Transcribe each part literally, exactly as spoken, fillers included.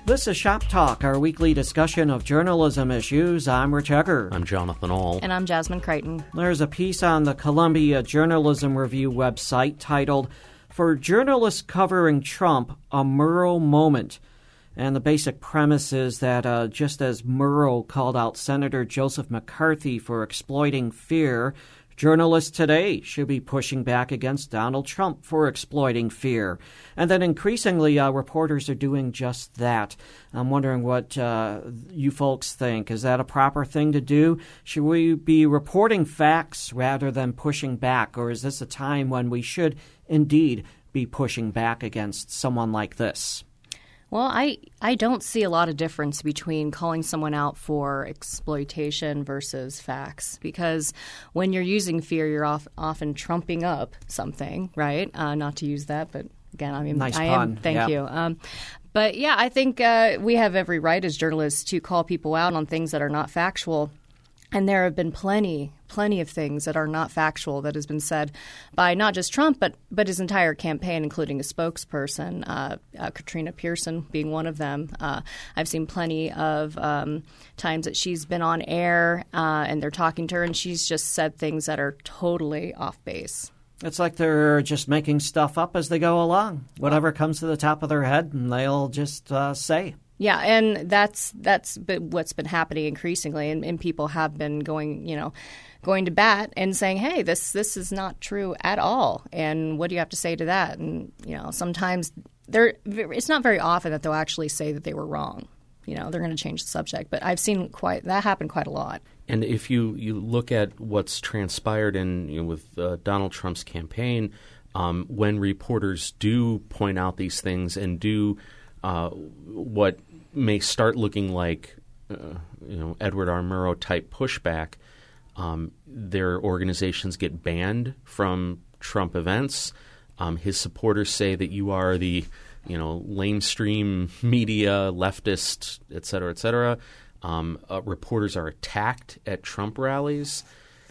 This is Shop Talk, our weekly discussion of journalism issues. I'm Rich Egger. I'm Jonathan Ahl. And I'm Jasmine Creighton. There's a piece on the Columbia Journalism Review website titled, "For Journalists Covering Trump, a Murrow Moment." And the basic premise is that uh, just as Murrow called out Senator Joseph McCarthy for exploiting fear, journalists today should be pushing back against Donald Trump for exploiting fear. And that increasingly uh, reporters are doing just that. I'm wondering what uh, you folks think. Is that a proper thing to do? Should we be reporting facts rather than pushing back? Or is this a time when we should indeed be pushing back against someone like this? Well, I, I don't see a lot of difference between calling someone out for exploitation versus facts, because when you're using fear, you're off, often trumping up something, right? Uh, not to use that, but again, I mean, nice I pun. am. Thank yeah. you. Um, but yeah, I think uh, we have every right as journalists to call people out on things that are not factual. And there have been plenty, plenty of things that are not factual that has been said by not just Trump, but but his entire campaign, including a spokesperson, uh, uh, Katrina Pearson being one of them. Uh, I've seen plenty of um, times that she's been on air uh, and they're talking to her, and she's just said things that are totally off base. It's like they're just making stuff up as they go along. Whatever comes to the top of their head, and they'll just uh, say. Yeah, and that's that's what's been happening increasingly, and, and people have been going, you know, going to bat and saying, "Hey, this this is not true at all." And what do you have to say to that? And you know, sometimes they're it's not very often that they'll actually say that they were wrong. You know, they're going to change the subject, but I've seen quite that happen quite a lot. And if you, you look at what's transpired in you know, with uh, Donald Trump's campaign, um, when reporters do point out these things and do uh, what may start looking like, uh, you know, Edward R. Murrow type pushback, um, their organizations get banned from Trump events. Um, his supporters say that you are the, you know, lamestream media, leftist, et cetera, et cetera. Um, uh, reporters are attacked at Trump rallies.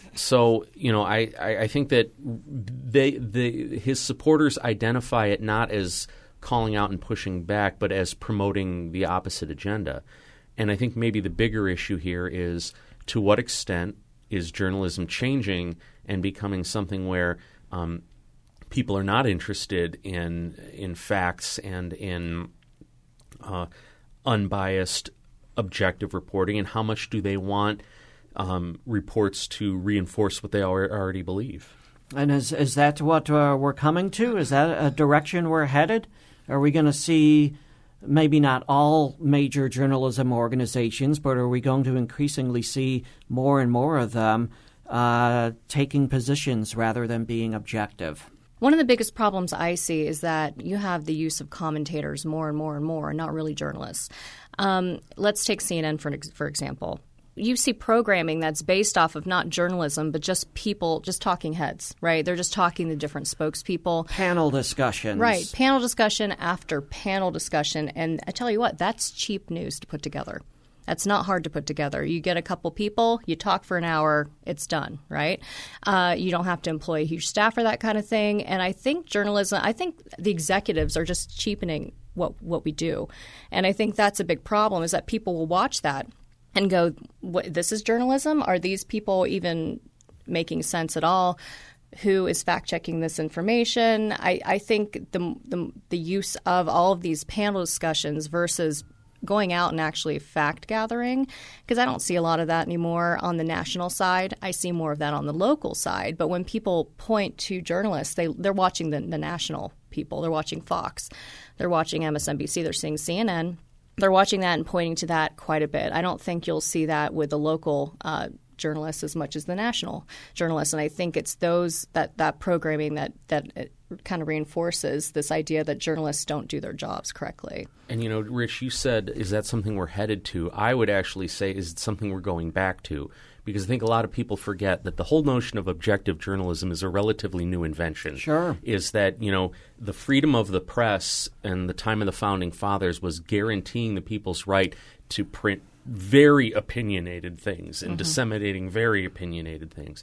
So, you know, I, I, I think that they, they, his supporters identify it not as calling out and pushing back, but as promoting the opposite agenda. And I think maybe the bigger issue here is to what extent is journalism changing and becoming something where um, people are not interested in in facts and in uh, unbiased, objective reporting, and how much do they want um, reports to reinforce what they already believe? And is is that what uh, we're coming to? Is that a direction we're headed? Are we going to see maybe not all major journalism organizations, but are we going to increasingly see more and more of them uh, taking positions rather than being objective? One of the biggest problems I see is that you have the use of commentators more and more and more, not really journalists. Um, let's take C N N, for, for example. You see programming that's based off of not journalism, but just people, just talking heads, right? They're just talking to different spokespeople. Panel discussions. Right. Panel discussion after panel discussion. And I tell you what, that's cheap news to put together. That's not hard to put together. You get a couple people, you talk for an hour, it's done, right? Uh, you don't have to employ a huge staff for that kind of thing. And I think journalism, I think the executives are just cheapening what what we do. And I think that's a big problem, is that people will watch that and go, what, this is journalism? Are these people even making sense at all? Who is fact-checking this information? I, I think the, the the use of all of these panel discussions versus going out and actually fact-gathering, because I don't see a lot of that anymore on the national side. I see more of that on the local side. But when people point to journalists, they, they're watching the, the national people. They're watching Fox. They're watching M S N B C. They're seeing C N N. They're watching that and pointing to that quite a bit. I don't think you'll see that with the local uh, journalists as much as the national journalists. And I think it's those that, that programming that that kind of reinforces this idea that journalists don't do their jobs correctly. And, you know, Rich, you said, is that something we're headed to? I would actually say, is it something we're going back to? Because I think a lot of people forget that the whole notion of objective journalism is a relatively new invention. Sure. Is that, you know, the freedom of the press and the time of the Founding Fathers was guaranteeing the people's right to print very opinionated things and mm-hmm. disseminating very opinionated things.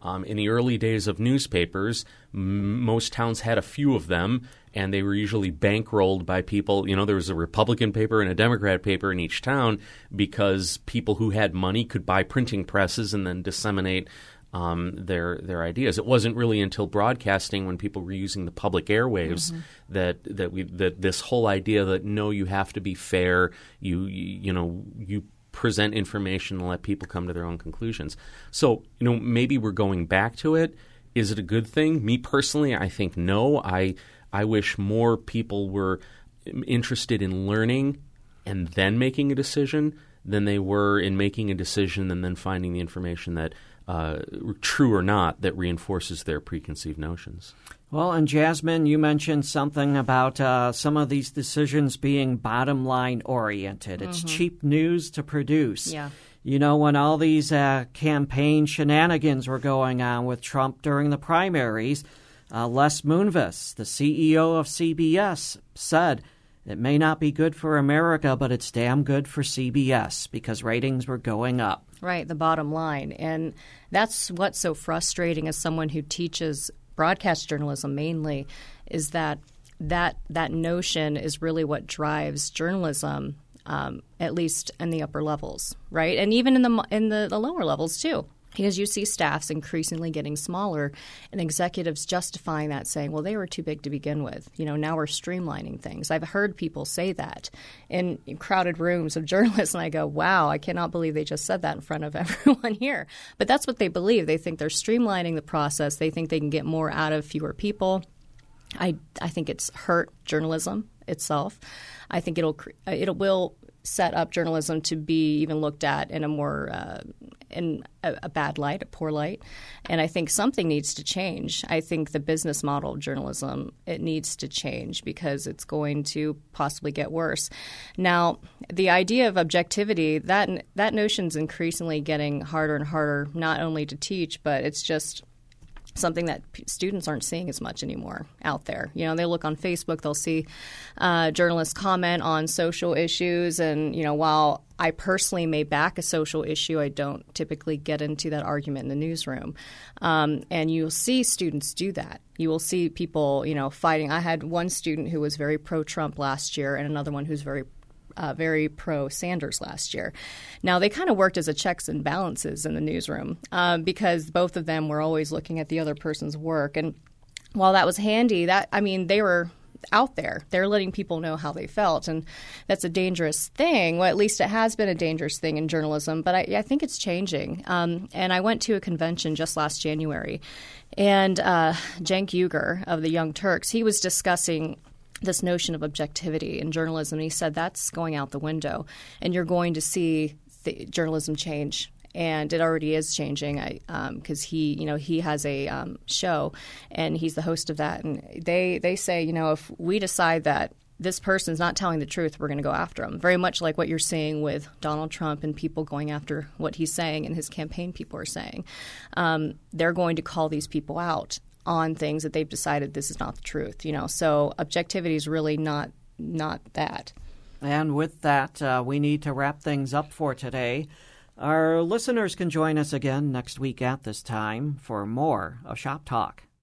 Um, in the early days of newspapers, m- most towns had a few of them, and they were usually bankrolled by people. You know, there was a Republican paper and a Democrat paper in each town because people who had money could buy printing presses and then disseminate um, their their ideas. It wasn't really until broadcasting, when people were using the public airwaves, mm-hmm. that that we that this whole idea that no, you have to be fair. You you, you know you. present information and let people come to their own conclusions. So, you know, maybe we're going back to it. Is it a good thing? Me personally, I think no. I I wish more people were interested in learning and then making a decision than they were in making a decision and then finding the information that, uh, true or not, that reinforces their preconceived notions. Well, and Jasmine, you mentioned something about uh, some of these decisions being bottom line oriented. It's mm-hmm. cheap news to produce. Yeah. You know, when all these uh, campaign shenanigans were going on with Trump during the primaries, uh, Les Moonves, the C E O of C B S, said, "It may not be good for America, but it's damn good for C B S," because ratings were going up. Right, the bottom line. And that's what's so frustrating as someone who teaches broadcast journalism mainly, is that that that notion is really what drives journalism, um, at least in the upper levels, right? And even in the in the, the lower levels too, because you see staffs increasingly getting smaller and executives justifying that, saying, well, they were too big to begin with. You know, now we're streamlining things. I've heard people say that in crowded rooms of journalists, and I go, wow, I cannot believe they just said that in front of everyone here. But that's what they believe. They think they're streamlining the process. They think they can get more out of fewer people. I, I think it's hurt journalism itself. I think it'll it will set up journalism to be even looked at in a more uh, in a, a bad light, a poor light. And I think something needs to change. I think the business model of journalism, it needs to change because it's going to possibly get worse. Now, the idea of objectivity, that that notion's increasingly getting harder and harder, not only to teach, but it's just something that p- students aren't seeing as much anymore out there. You know, they look on Facebook, they'll see uh, journalists comment on social issues. And, you know, while I personally may back a social issue, I don't typically get into that argument in the newsroom. Um, and you'll see students do that. You will see people, you know, fighting. I had one student who was very pro-Trump last year and another one who's very Uh, very pro-Sanders last year. Now, they kind of worked as a checks and balances in the newsroom um, because both of them were always looking at the other person's work. And while that was handy, that I mean, they were out there. They're letting people know how they felt. And that's a dangerous thing. Well, at least it has been a dangerous thing in journalism. But I, I think it's changing. Um, and I went to a convention just last January. And uh, Cenk Uygur of the Young Turks, he was discussing this notion of objectivity in journalism. And he said that's going out the window, and you're going to see the journalism change. And it already is changing because um, he, you know, he has a um, show, and he's the host of that. And they, they say, you know, if we decide that this person's not telling the truth, we're going to go after him. Very much like what you're seeing with Donald Trump and people going after what he's saying and his campaign people are saying. Um, they're going to call these people out on things that they've decided this is not the truth, you know. So objectivity is really not not that. And with that, uh, we need to wrap things up for today. Our listeners can join us again next week at this time for more of Shop Talk.